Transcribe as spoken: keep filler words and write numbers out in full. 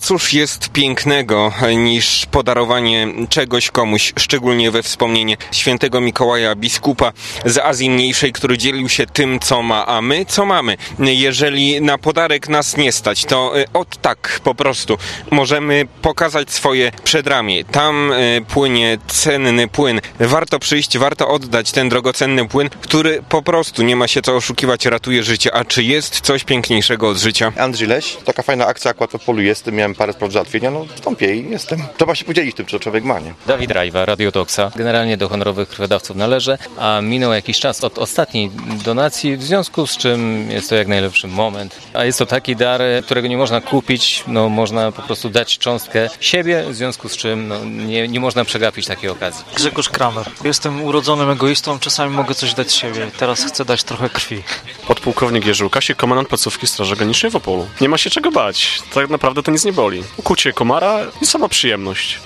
cóż jest pięknego niż podarowanie czegoś komuś, szczególnie we wspomnienie świętego Mikołaja, biskupa z Azji Mniejszej, który dzielił się tym, co ma, a my co mamy. Jeżeli na podarek nas nie stać, to od tak po prostu możemy pokazać swoje przedramię. Tam płynie cenny płyn. Warto przyjść, warto oddać ten drogocenny płyn, który po prostu, nie ma się co oszukiwać, ratuje życie. A czy jest coś piękniejszego od życia? Andrzej Leś, taka fajna akcja akurat w polu jest, miałem parę spraw załatwienia, no wstąpię i jestem. Trzeba się podzielić tym, co człowiek ma, nie? Dawid Rajwa, Radio Toxa. Generalnie do honorowych krwiodawców należy, a minął jakiś czas od ostatniej donacji, w związku z czym jest to jak najlepszy moment. A jest to taki dar, którego nie można kupić, no można po prostu dać cząstkę siebie, w związku z czym no, nie, nie można przegapić takiej okazji. Grzegorz Kramer. Jestem urodzonym egoistą, czasami mogę coś dać siebie. Teraz chcę dać trochę krwi. Podpułkownik Jerzy Łukasik, komendant placówki Straży Granicznej w Opolu. Nie ma się czego bać. Tak naprawdę to nic nie boli. Ukucie komara i sama przyjemność.